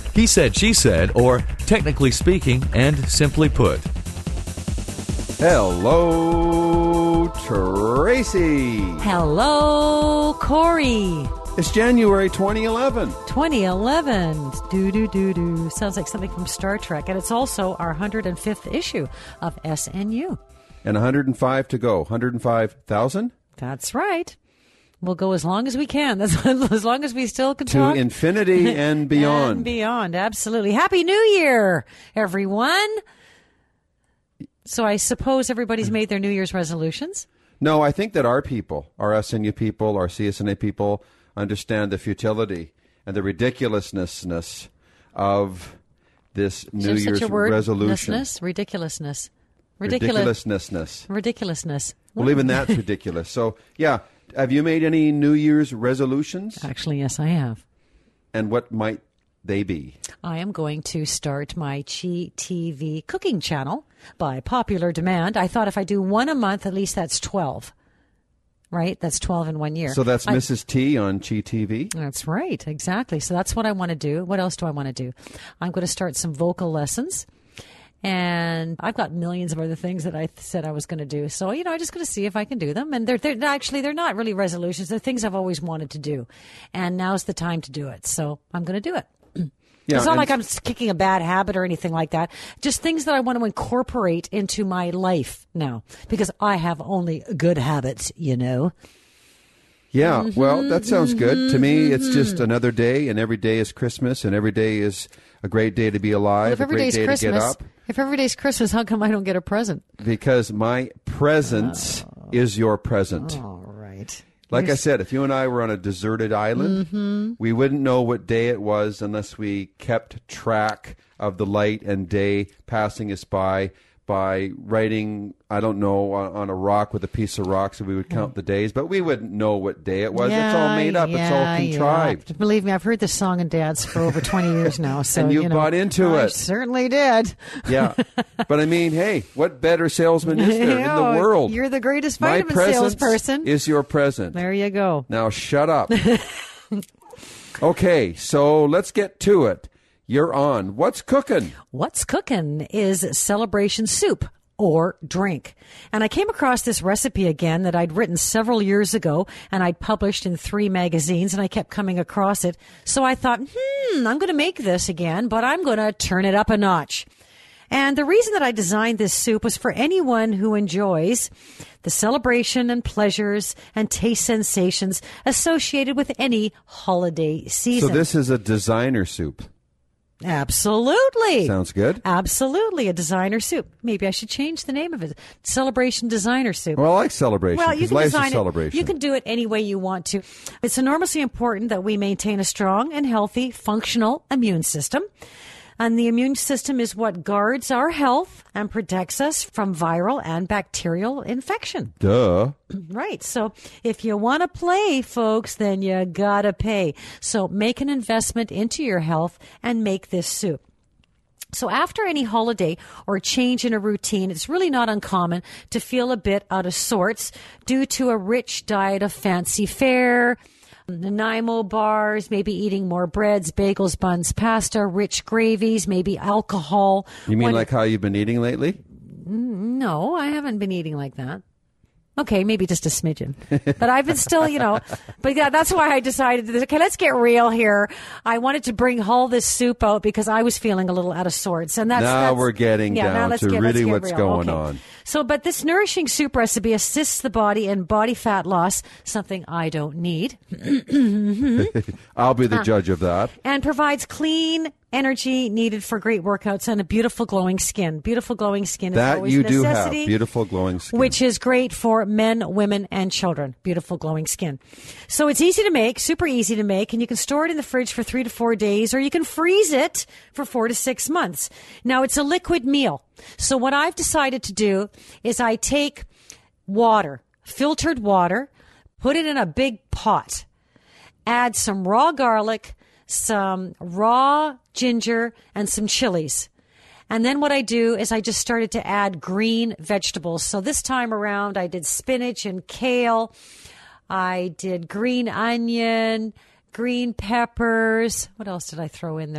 He said, she said, or technically speaking and simply put. Hello, Tracy. Hello, Corey. It's January 2011. 2011. Do. Sounds like something from Star Trek. And it's also our 105th issue of SNU. And 105 to go. 105,000? That's right. We'll go as long as we can. That's as long as we still can talk. To infinity and beyond. And beyond, absolutely. Happy New Year, everyone. So I suppose everybody's made their New Year's resolutions? No, I think that our people, our SNU people, our CSNA people, understand the futility and the ridiculousness of this New Year's resolution. Ridiculousness. Ridiculousness. Well, even that's ridiculous. So, yeah. Have you made any New Year's resolutions? Actually, yes, I have. And what might they be? I am going to start my Chi TV cooking channel by popular demand. I thought if I do one a month, at least that's 12. Right? That's 12 in 1 year. So that's Mrs. T on Chi TV? That's right. Exactly. So that's what I want to do. What else do I want to do? I'm going to start some vocal lessons. And I've got millions of other things that I said I was going to do. So, I'm just going to see if I can do them. And they're not really resolutions. They're things I've always wanted to do. And now's the time to do it. So I'm going to do it. Yeah, it's not like I'm kicking a bad habit or anything like that. Just things that I want to incorporate into my life now. Because I have only good habits, Yeah, well, that sounds good. To me, it's just another day, and every day is Christmas, and every day is a great day to be alive, a great day to get up. If every day's Christmas, how come I don't get a present? Because my presence is your present. All right. Like I said, if you and I were on a deserted island, we wouldn't know what day it was unless we kept track of the light and day passing us by writing, I don't know, on a rock with a piece of rock, so we would count the days, but we wouldn't know what day it was. It's all made up. It's all contrived. Yeah. Believe me, I've heard this song and dance for over 20 years now. So, and you bought into it. I certainly did. Yeah. But I mean, hey, what better salesman is there in the world? You're the greatest vitamin salesperson. Is your present. There you go. Now shut up. Okay, so let's get to it. You're on. What's cooking? What's cooking is celebration soup or drink. And I came across this recipe again that I'd written several years ago and I'd published in 3 magazines and I kept coming across it. So I thought, I'm going to make this again, but I'm going to turn it up a notch. And the reason that I designed this soup was for anyone who enjoys the celebration and pleasures and taste sensations associated with any holiday season. So this is a designer soup. Absolutely. Sounds good. Absolutely. A designer soup. Maybe I should change the name of it. Celebration Designer Soup. Well, I like celebration. Well, you can design a celebration. You can do it any way you want to. It's enormously important that we maintain a strong and healthy, functional immune system. And the immune system is what guards our health and protects us from viral and bacterial infection. Duh. Right. So if you want to play, folks, then you gotta pay. So make an investment into your health and make this soup. So after any holiday or change in a routine, it's really not uncommon to feel a bit out of sorts due to a rich diet of fancy fare, Nanaimo bars, maybe eating more breads, bagels, buns, pasta, rich gravies, maybe alcohol. You mean like how you've been eating lately? No, I haven't been eating like that. Okay, maybe just a smidgen. But I've been still, but yeah, that's why I decided, okay, let's get real here. I wanted to bring all this soup out because I was feeling a little out of sorts. And that's we're getting down to really what's going on. So, but this nourishing soup recipe assists the body in body fat loss, something I don't need. I'll be the judge of that. And provides clean energy needed for great workouts and a beautiful glowing skin. Beautiful glowing skin is always a necessity. That you do have, beautiful glowing skin. Which is great for men, women, and children. Beautiful glowing skin. So it's easy to make, super easy to make, and you can store it in the fridge for 3 to 4 days, or you can freeze it for 4 to 6 months. Now, it's a liquid meal. So what I've decided to do is I take water, filtered water, put it in a big pot, add some raw garlic, some raw ginger, and some chilies. And then what I do is I just started to add green vegetables. So this time around, I did spinach and kale. I did green onion, green peppers. What else did I throw in there?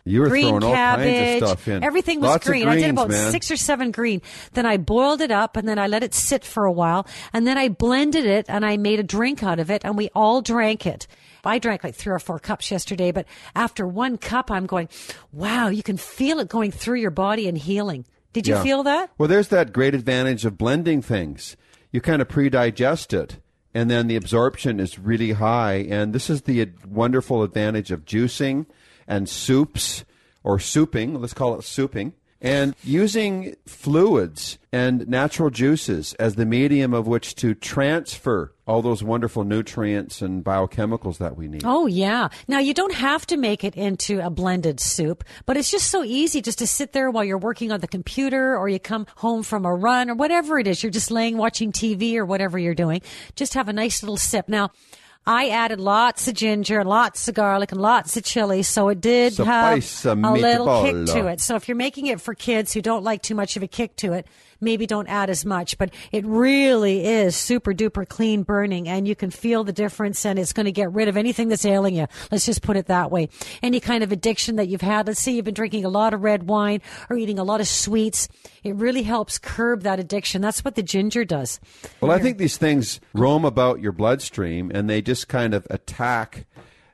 You were green throwing cabbage, all kinds of stuff in. Everything was Lots green. Of greens, I did about man. 6 or 7 green. Then I boiled it up, and then I let it sit for a while, and then I blended it, and I made a drink out of it, and we all drank it. I drank like 3 or 4 cups yesterday, but after 1 cup, I'm going, wow, you can feel it going through your body and healing. Did you feel that? Well, there's that great advantage of blending things. You kind of pre-digest it, and then the absorption is really high. And this is the wonderful advantage of juicing and soups, or souping, let's call it souping, and using fluids and natural juices as the medium of which to transfer all those wonderful nutrients and biochemicals that we need. Oh, yeah. Now, you don't have to make it into a blended soup, but it's just so easy just to sit there while you're working on the computer, or you come home from a run, or whatever it is. You're just laying watching TV or whatever you're doing. Just have a nice little sip. Now, I added lots of ginger, lots of garlic, and lots of chili, so it did have a little kick to it. So if you're making it for kids who don't like too much of a kick to it, maybe don't add as much. But it really is super duper clean burning, and you can feel the difference, and it's going to get rid of anything that's ailing you. Let's just put it that way. Any kind of addiction that you've had, let's say you've been drinking a lot of red wine or eating a lot of sweets, it really helps curb that addiction. That's what the ginger does. Well, I think these things roam about your bloodstream, and they just kind of attack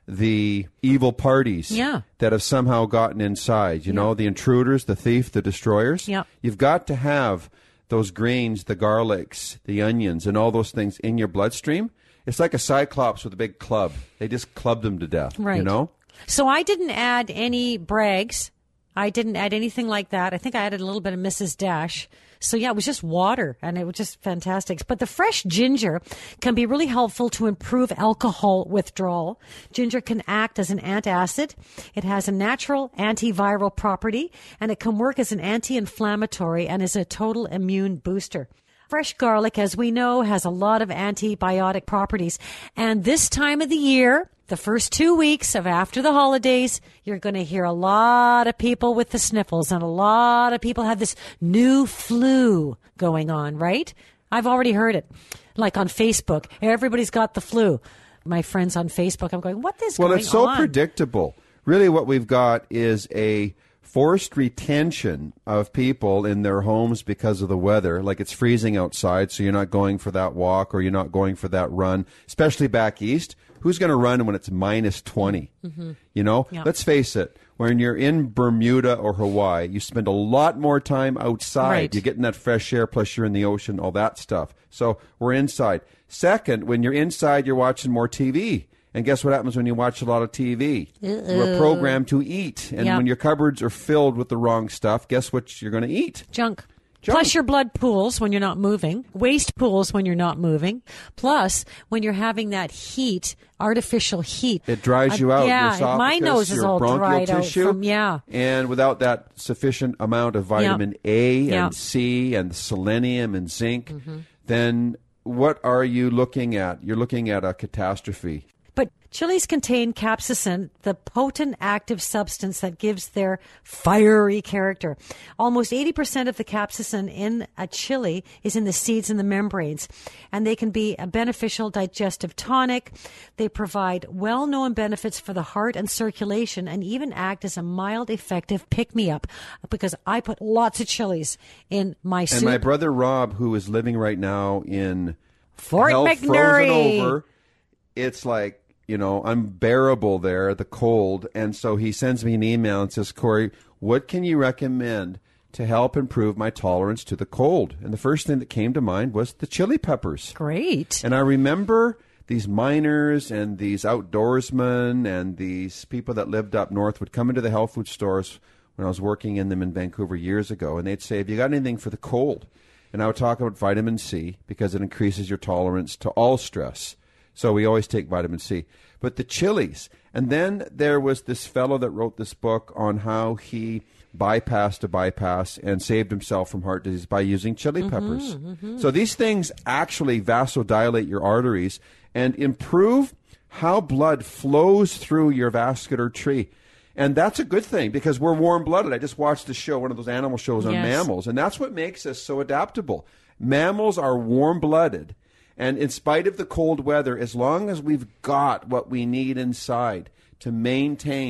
the evil parties that have somehow gotten inside. You know, the intruders, the thief, the destroyers. Yeah. You've got to have those greens, the garlics, the onions, and all those things in your bloodstream. It's like a cyclops with a big club. They just clubbed them to death, right. You know? So I didn't add any Braggs. I didn't add anything like that. I think I added a little bit of Mrs. Dash. So yeah, it was just water, and it was just fantastic. But the fresh ginger can be really helpful to improve alcohol withdrawal. Ginger can act as an antacid. It has a natural antiviral property, and it can work as an anti-inflammatory and is a total immune booster. Fresh garlic, as we know, has a lot of antibiotic properties. And this time of the year, the first 2 weeks of after the holidays, you're going to hear a lot of people with the sniffles, and a lot of people have this new flu going on, right? I've already heard it. Like on Facebook, everybody's got the flu. My friends on Facebook, I'm going, what is going on? Well, it's so predictable. Really what we've got is a forced retention of people in their homes because of the weather. Like it's freezing outside, so you're not going for that walk, or you're not going for that run, especially back east. Who's going to run when it's minus 20? Mm-hmm. You know, Let's face it. When you're in Bermuda or Hawaii, you spend a lot more time outside. Right. You're getting that fresh air, plus you're in the ocean, all that stuff. So we're inside. Second, when you're inside, you're watching more TV. And guess what happens when you watch a lot of TV? You're programmed to eat. And when your cupboards are filled with the wrong stuff, guess what you're going to eat? Junk. Plus your blood pools when you're not moving, waste pools when you're not moving. Plus, when you're having that heat, artificial heat. It dries you out. Yeah, your esophagus, my nose is all dried tissue, out from, And without that sufficient amount of vitamin A and C and selenium and zinc, then what are you looking at? You're looking at a catastrophe. But chilies contain capsaicin, the potent active substance that gives their fiery character. Almost 80% of the capsaicin in a chili is in the seeds and the membranes, and they can be a beneficial digestive tonic. They provide well-known benefits for the heart and circulation, and even act as a mild, effective pick-me-up, because I put lots of chilies in my soup. And my brother Rob, who is living right now in Fort McMurray, frozen over, it's like, you know, unbearable there, the cold. And so he sends me an email and says, Corey, what can you recommend to help improve my tolerance to the cold? And the first thing that came to mind was the chili peppers. Great. And I remember these miners and these outdoorsmen and these people that lived up north would come into the health food stores when I was working in them in Vancouver years ago. And they'd say, have you got anything for the cold? And I would talk about vitamin C because it increases your tolerance to all stress. So we always take vitamin C. But the chilies. And then there was this fellow that wrote this book on how he bypassed a bypass and saved himself from heart disease by using chili peppers. So these things actually vasodilate your arteries and improve how blood flows through your vascular tree. And that's a good thing because we're warm-blooded. I just watched a show, one of those animal shows on mammals, and that's what makes us so adaptable. Mammals are warm-blooded. And in spite of the cold weather, as long as we've got what we need inside to maintain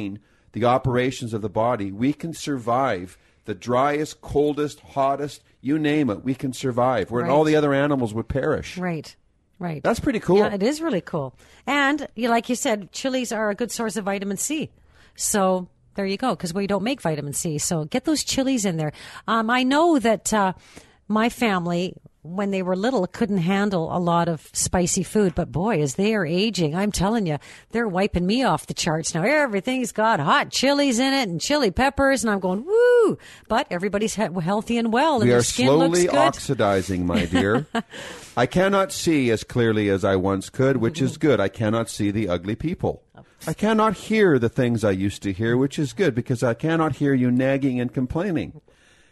the operations of the body, we can survive the driest, coldest, hottest, you name it, we can survive, where all the other animals would perish. Right. Right. That's pretty cool. Yeah, it is really cool. And like you said, chilies are a good source of vitamin C. So there you go, because we don't make vitamin C. So get those chilies in there. I know that my family, when they were little, couldn't handle a lot of spicy food. But boy, as they are aging, I'm telling you, they're wiping me off the charts now. Everything's got hot chilies in it and chili peppers. And I'm going, woo! But everybody's healthy and well. And we their are skin slowly looks good. oxidizing, my dear. I cannot see as clearly as I once could, which is good. I cannot see the ugly people. I cannot hear the things I used to hear, which is good, because I cannot hear you nagging and complaining.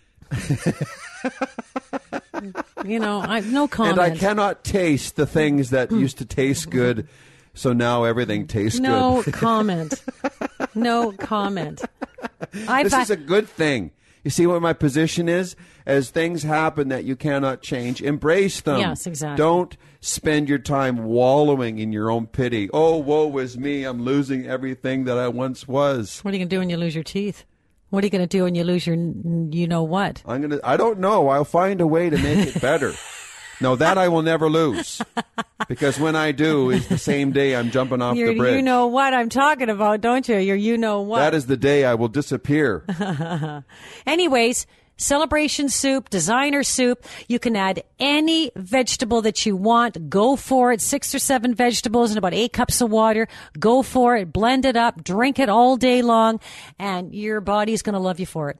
I have no comment. And I cannot taste the things that used to taste good, so now everything tastes no good. Comment. No comment. This is a good thing. You see what my position is? As things happen that you cannot change, embrace them. Yes, exactly. Don't spend your time wallowing in your own pity. Oh, woe is me. I'm losing everything that I once was. What are you going to do when you lose your teeth? What are you going to do when you lose your you-know-what? I don't know. I'll find a way to make it better. No, that I will never lose. Because when I do, it's the same day I'm jumping off the bridge. You know what I'm talking about, don't you? You know what. That is the day I will disappear. Anyways, celebration soup, designer soup. You can add any vegetable that you want. Go for it. 6 or 7 vegetables and about 8 cups of water. Go for it. Blend it up. Drink it all day long. And your body's going to love you for it.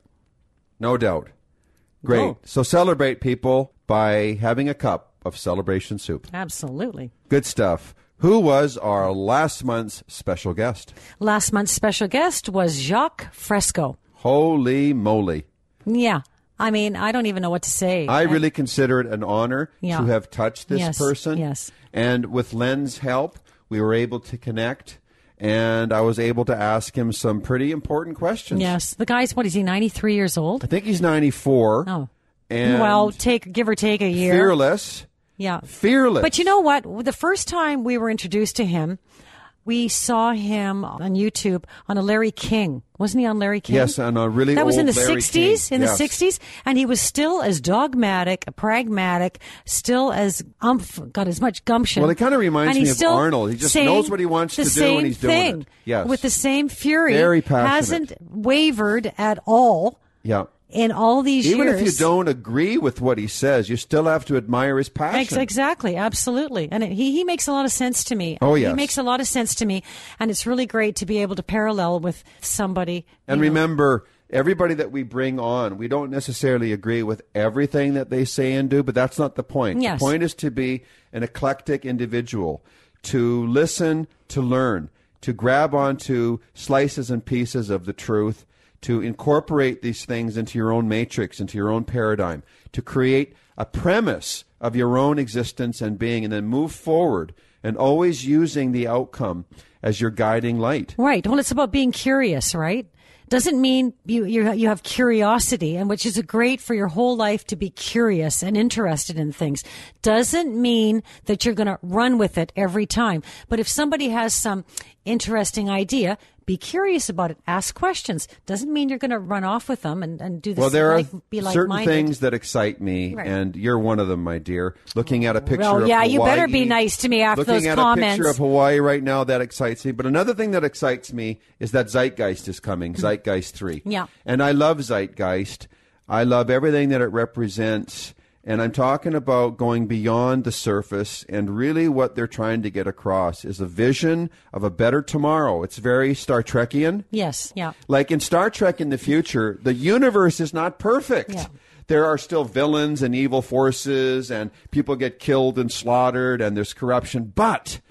No doubt. Great. Oh. So celebrate, people, by having a cup of celebration soup. Absolutely. Good stuff. Who was our last month's special guest? Last month's special guest was Jacques Fresco. Holy moly. Yeah. I mean, I don't even know what to say. I really consider it an honor to have touched this person. Yes. And with Len's help, we were able to connect. And I was able to ask him some pretty important questions. Yes. The guy's, what is he, 93 years old? I think he's 94. Oh. And well, give or take a year. Fearless. Yeah. Fearless. But you know what? The first time we were introduced to him, we saw him on YouTube on a Larry King. Wasn't he on Larry King? Yes, on a really That old was in the Larry 60s, King. in Yes. the 60s. And he was still as dogmatic, pragmatic, still as got as much gumption. Well, it kind of reminds And me he's of still Arnold. He just knows what he wants to do, and he's doing it. Yes. With the same fury. Very passionate. Hasn't wavered at all. Yeah. In all these Even years. if you don't agree with what he says, you still have to admire his passion. Exactly, absolutely. And he makes a lot of sense to me. Oh, yes. He makes a lot of sense to me. And it's really great to be able to parallel with somebody. And remember, everybody that we bring on, we don't necessarily agree with everything that they say and do, but that's not the point. Yes. The point is to be an eclectic individual, to listen, to learn, to grab onto slices and pieces of the truth, to incorporate these things into your own matrix, into your own paradigm, to create a premise of your own existence and being, and then move forward, and always using the outcome as your guiding light. Right. Well, it's about being curious, right? Doesn't mean you have curiosity, and which is great for your whole life to be curious and interested in things. Doesn't mean that you're going to run with it every time. But if somebody has some interesting idea, be curious about it. Ask questions. Doesn't mean you're going to run off with them and do this. Well, there are be certain things that excite me, right. And you're one of them, my dear. Looking at a picture of yeah, Hawaii. You better be nice to me after those comments. Looking at a picture of Hawaii right now, that excites me. But another thing that excites me is that Zeitgeist is coming, Zeitgeist 3. Yeah. And I love Zeitgeist. I love everything that it represents. And I'm talking about going beyond the surface, and really what they're trying to get across is a vision of a better tomorrow. It's very Star Trekian. Yes, yeah. Like in Star Trek in the future, the universe is not perfect. Yeah. There are still villains and evil forces, and people get killed and slaughtered, and there's corruption. But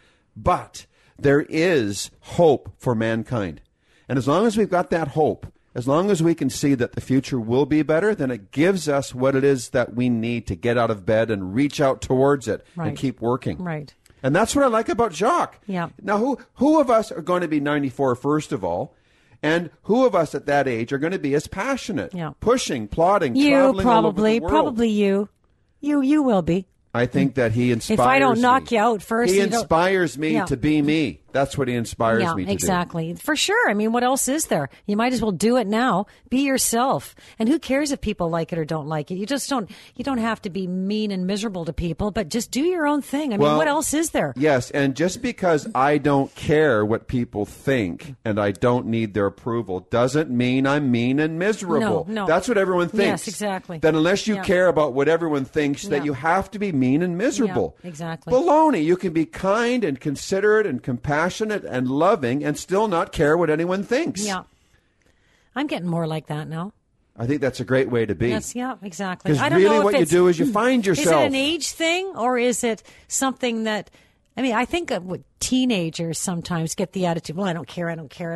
there is hope for mankind. And as long as we've got that hope, as long as we can see that the future will be better, then it gives us what it is that we need to get out of bed and reach out towards it and keep working. Right. And that's what I like about Jacques. Yeah. Now, who of us are going to be 94, first of all? And who of us at that age are going to be as passionate, pushing, plodding, traveling all over the world? Probably you. You will be. I think that he inspires me. If I don't knock me. you out first. He inspires me to be me. That's what he inspires me to do. Exactly. For sure. I mean, what else is there? You might as well do it now. Be yourself. And who cares if people like it or don't like it? You don't have to be mean and miserable to people, but just do your own thing. I mean, what else is there? Yes. And just because I don't care what people think and I don't need their approval doesn't mean I'm mean and miserable. No. That's what everyone thinks. Yes, exactly. Then unless you care about what everyone thinks, that you have to be mean and miserable. Yeah, exactly. Baloney. You can be kind and considerate and compassionate and loving and still not care what anyone thinks. Yeah. I'm getting more like that now. I think that's a great way to be. Exactly. Because really what you do is you find yourself. Is it an age thing or is it something that, I mean, I think teenagers sometimes get the attitude, well, I don't care.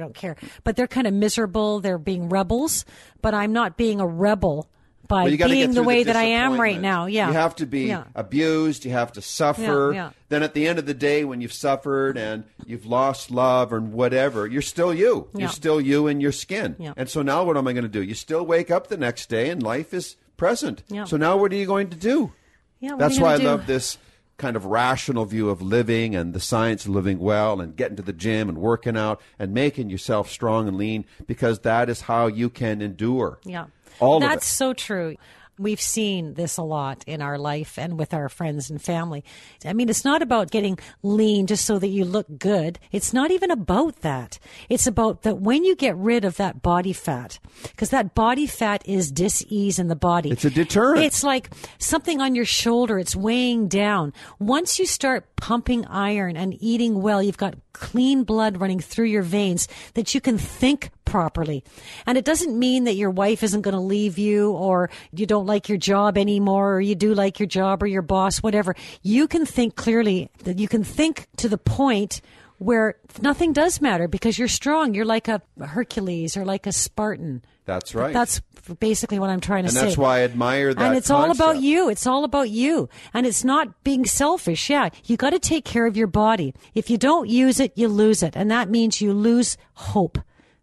But they're kind of miserable. They're being rebels. But I'm not being a rebel by being the way that I am right now. Yeah. You have to be abused. You have to suffer. Yeah. Then at the end of the day, when you've suffered and you've lost love or whatever, you're still you. Yeah. You're still you in your skin. Yeah. And so now what am I going to do? You still wake up the next day and life is present. Yeah. So now what are you going to do? Yeah, That's why I love this kind of rational view of living and the science of living well and getting to the gym and working out and making yourself strong and lean, because that is how you can endure. Yeah. That's so true. We've seen this a lot in our life and with our friends and family. I mean, it's not about getting lean just so that you look good. It's not even about that. It's about that when you get rid of that body fat, because that body fat is dis-ease in the body. It's a deterrent. It's like something on your shoulder. It's weighing down. Once you start pumping iron and eating well, you've got clean blood running through your veins that you can think properly. And it doesn't mean that your wife isn't going to leave you or you don't like your job anymore or you do like your job or your boss, whatever. You can think clearly, that you can think to the point where nothing does matter because you're strong. You're like a Hercules or like a Spartan. That's right. That's basically what I'm trying to say. And that's why I admire that. And it's all about you. It's all about you. And it's not being selfish. Yeah. You got to take care of your body. If you don't use it, you lose it. And that means you lose hope.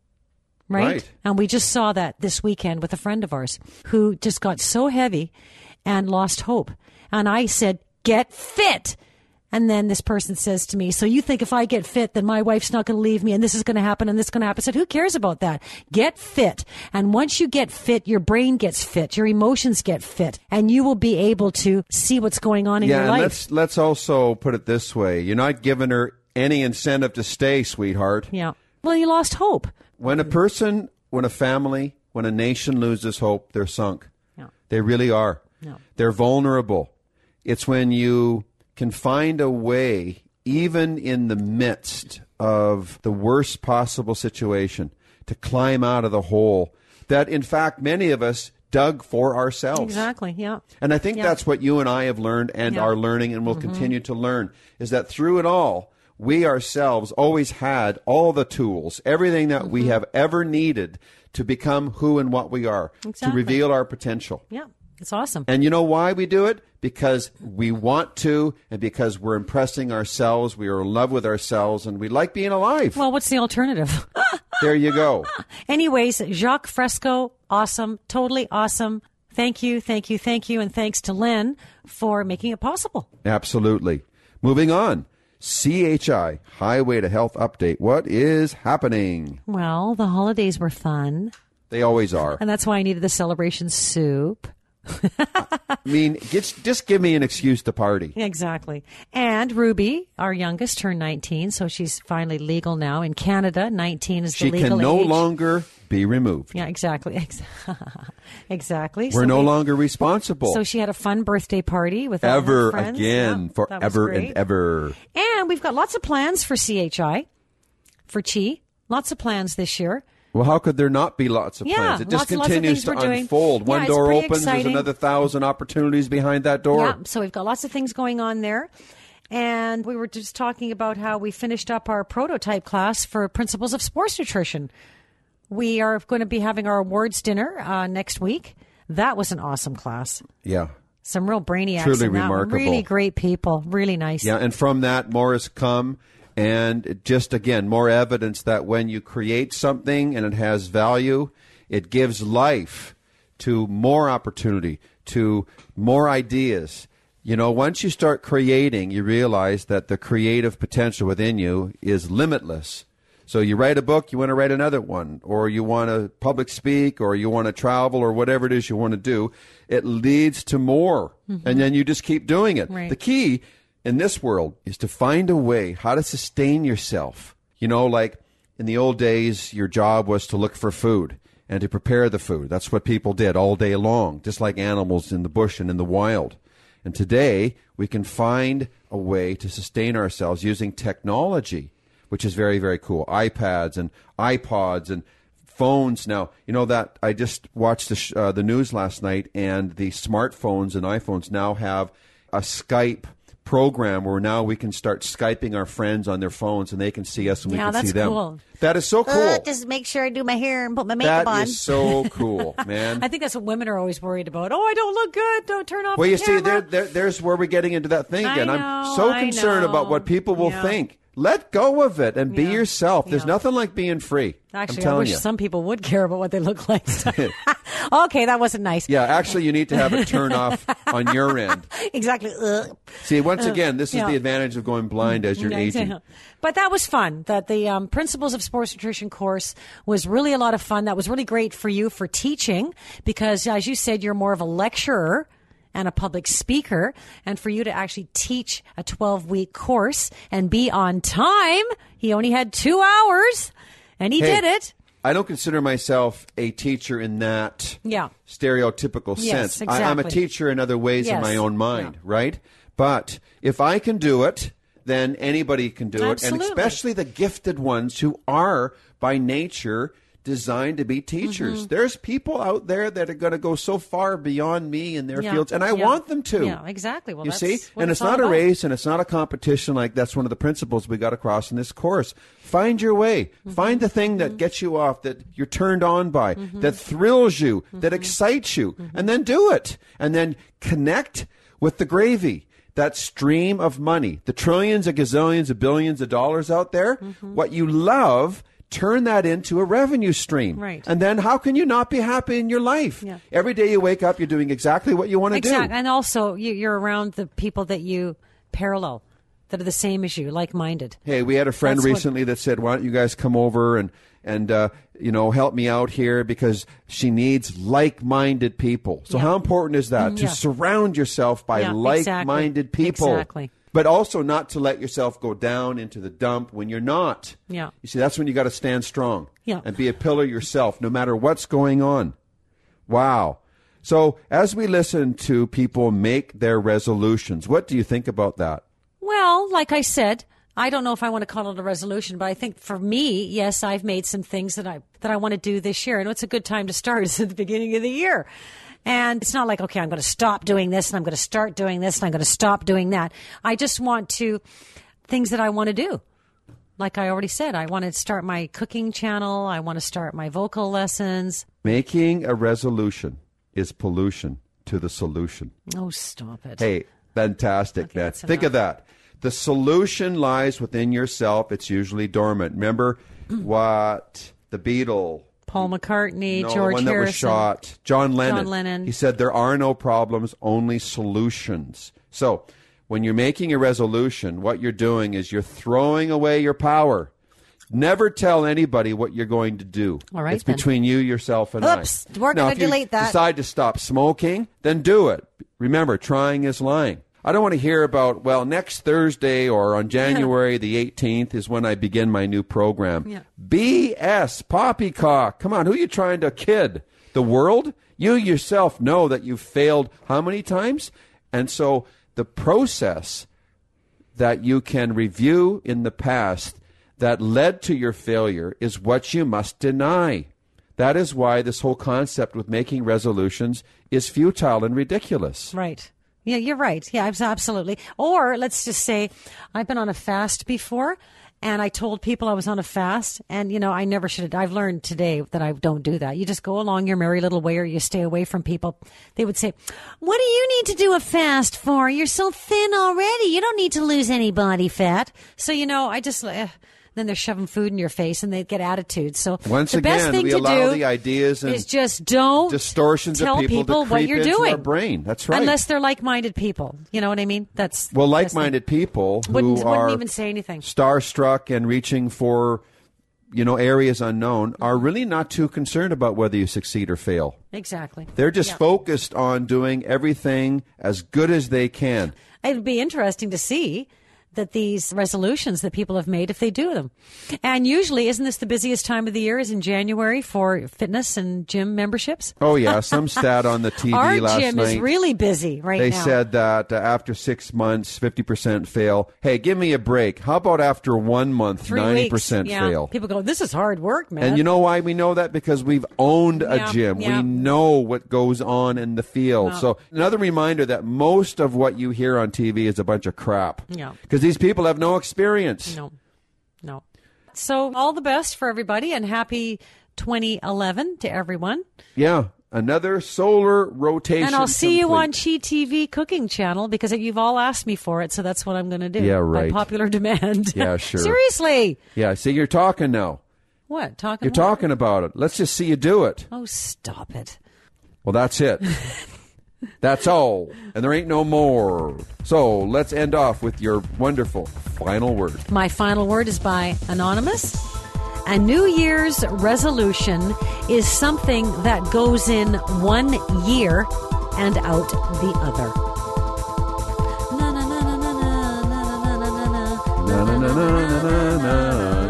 Right? And we just saw that this weekend with a friend of ours who just got so heavy and lost hope. And I said, get fit. And then this person says to me, so you think if I get fit, then my wife's not going to leave me and this is going to happen and this is going to happen. I said, who cares about that? Get fit. And once you get fit, your brain gets fit, your emotions get fit, and you will be able to see what's going on in your life. Yeah, let's also put it this way. You're not giving her any incentive to stay, sweetheart. Yeah. Well, you lost hope. When a person, when a family, when a nation loses hope, they're sunk. Yeah. They really are. Yeah. They're vulnerable. It's when you can find a way, even in the midst of the worst possible situation, to climb out of the hole that, in fact, many of us dug for ourselves. Exactly, yeah. And I think that's what you and I have learned and are learning and will continue to learn, is that through it all, we ourselves always had all the tools, everything that we have ever needed to become who and what we are, to reveal our potential. Yeah, it's awesome. And you know why we do it? Because we want to, and because we're impressing ourselves, we are in love with ourselves, and we like being alive. Well, what's the alternative? There you go. Anyways, Jacques Fresco, awesome, totally awesome. Thank you, and thanks to Len for making it possible. Absolutely. Moving on. CHI, Highway to Health Update. What is happening? Well, the holidays were fun. They always are. And that's why I needed the celebration soup. I mean, just give me an excuse to party. Exactly. And Ruby, our youngest, turned 19, so she's finally legal now. In Canada, 19 is the legal age. She can no longer be removed. Yeah, exactly. Exactly. We're no longer responsible. So she had a fun birthday party with all her friends. Again, forever and ever. And we've got lots of plans for CHI, for Chi. Lots of plans this year. Well, how could there not be lots of plans? It just continues to unfold. One door opens, there's another 1,000 opportunities behind that door. Yeah, so we've got lots of things going on there. And we were just talking about how we finished up our prototype class for Principles of Sports Nutrition. We are going to be having our awards dinner next week. That was an awesome class. Yeah. Some real brainiacs. Truly in that remarkable. One. Really great people. Really nice. Yeah, and from that, more has come. And just, again, more evidence that when you create something and it has value, it gives life to more opportunity, to more ideas. You know, once you start creating, you realize that the creative potential within you is limitless. So you write a book, you want to write another one, or you want to public speak, or you want to travel, or whatever it is you want to do. It leads to more. And then you just keep doing it. Right. The key in this world is to find a way how to sustain yourself. You know, like in the old days, your job was to look for food and to prepare the food. That's what people did all day long, just like animals in the bush and in the wild. And today, we can find a way to sustain ourselves using technology, which is very, very cool. iPads and iPods and phones now. You know that I just watched the news last night, and the smartphones and iPhones now have a Skype program where now we can start Skyping our friends on their phones, and they can see us and we can see them. Cool. That is so cool. Just make sure I do my hair and put my makeup on. That is so cool, man. I think that's what women are always worried about. Oh, I don't look good. Don't turn off the camera. See, there's where we're getting into that thing again. I'm so concerned know. about what people will think. Let go of it and be yourself. There's nothing like being free. Actually, I wish some people would care about what they look like. Okay, that wasn't nice. Yeah, actually, you need to have it turn off on your end. Exactly. See, once again, this is the advantage of going blind as you're aging. But that was fun. That the Principles of Sports Nutrition course was really a lot of fun. That was really great for you for teaching because, as you said, you're more of a lecturer and a public speaker, and for you to actually teach a 12-week course and be on time. He only had 2 hours, and he did it. I don't consider myself a teacher in that stereotypical sense. Exactly. I'm a teacher in other ways in my own mind, right? But if I can do it, then anybody can do it, and especially the gifted ones who are, by nature, designed to be teachers. There's people out there that are going to go so far beyond me in their fields, and I want them to. Yeah, exactly. Well, you that's see? what And it's not a about. race, and it's not a competition. Like that's one of the principles we got across in this course. Find your way. Find the thing that gets you off, that you're turned on by, that thrills you, that excites you, and then do it. And then connect with the gravy. That stream of money, the trillions, of gazillions, of billions of dollars out there, what you love, turn that into a revenue stream. Right. And then how can you not be happy in your life? Yeah. Every day you wake up, you're doing exactly what you want to do. And also, you're around the people that you parallel, that are the same as you, like-minded. Hey, we had a friend recently that said, why don't you guys come over and help me out here because she needs like-minded people. So how important is that? To surround yourself by like-minded people. Exactly. But also not to let yourself go down into the dump when you're not. Yeah. You see, that's when you got to stand strong and be a pillar yourself, no matter what's going on. Wow. So as we listen to people make their resolutions, what do you think about that? Well, like I said, I don't know if I want to call it a resolution, but I think for me, yes, I've made some things that I want to do this year. And it's a good time to start. It's at the beginning of the year. And it's not like, okay, I'm going to stop doing this and I'm going to start doing this and I'm going to stop doing that. I just want things that I want to do. Like I already said, I want to start my cooking channel. I want to start my vocal lessons. Making a resolution is pollution to the solution. Oh, stop it. Hey, fantastic. Okay, Think of that. The solution lies within yourself. It's usually dormant. Remember what the Beatles... Paul McCartney, George the one that Harrison. Was shot. John Lennon. John Lennon. He said there are no problems, only solutions. So when you're making a resolution, what you're doing is you're throwing away your power. Never tell anybody what you're going to do. All right, it's between you, yourself, and Oops, we're going to delete that. If you decide to stop smoking, then do it. Remember, trying is lying. I don't want to hear about, well, next Thursday or on January the 18th is when I begin my new program. Yeah. BS, poppycock. Come on, who are you trying to kid? The world? You yourself know that you've failed how many times? And so the process that you can review in the past that led to your failure is what you must deny. That is why this whole concept with making resolutions is futile and ridiculous. Right. Yeah, you're right. Yeah, absolutely. Or let's just say I've been on a fast before and I told people I was on a fast and, I never should have. I've learned today that I don't do that. You just go along your merry little way or you stay away from people. They would say, what do you need to do a fast for? You're so thin already. You don't need to lose any body fat. So, I just... then then they're shoving food in your face and they get attitudes. So once the best again, thing we to allow do the ideas and is just don't distortions tell of people to what creep you're into doing. our brain. That's right. Unless they're like-minded people. You know what I mean? That's well, like-minded people who wouldn't even say anything. Starstruck and reaching for, areas unknown are really not too concerned about whether you succeed or fail. Exactly. They're just focused on doing everything as good as they can. It'd be interesting to see that these resolutions that people have made, if they do them. And usually, isn't this the busiest time of the year is in January for fitness and gym memberships? Oh, yeah. Some stat on the TV Our last night. Our gym is really busy right now. They said that after 6 months, 50% fail. Hey, give me a break. How about after 1 month, 90% fail? People go, this is hard work, man. And you know why we know that? Because we've owned a gym. We know what goes on in the field. So another reminder that most of what you hear on TV is a bunch of crap. Yeah. Because these people have no experience. No. So all the best for everybody and happy 2011 to everyone. Yeah. Another solar rotation. And I'll see complete. you on Chi TV Cooking Channel because you've all asked me for it, so that's what I'm going to do. Yeah, right. By popular demand. Yeah, sure. Seriously. Yeah, see, you're talking now. What? Talking You're talking about it. Let's just see you do it. Oh, stop it. Well, that's it. That's all. And there ain't no more. So let's end off with your wonderful final word. My final word is by Anonymous. A New Year's resolution is something that goes in 1 year and out the other. Na na na na na na na na na na na na na na.